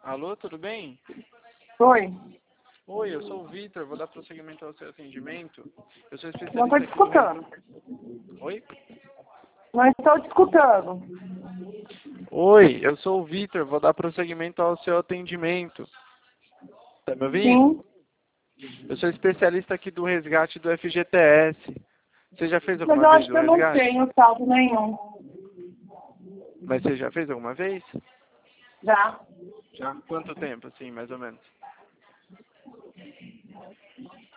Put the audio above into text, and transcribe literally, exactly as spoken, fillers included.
Alô, tudo bem? Oi. Oi, eu sou o Vitor, vou dar prosseguimento ao seu atendimento. Eu sou especialista Não estou te aqui do... escutando. Oi? Não estou te escutando. Oi, eu sou o Vitor, vou dar prosseguimento ao seu atendimento. Tá me ouvindo? Sim. Eu sou especialista aqui do resgate do F G T S. Você já fez Mas alguma eu vez acho o que eu não resgate? tenho saldo nenhum. Mas você já fez alguma vez? Já. Já. Quanto tempo, assim, mais ou menos?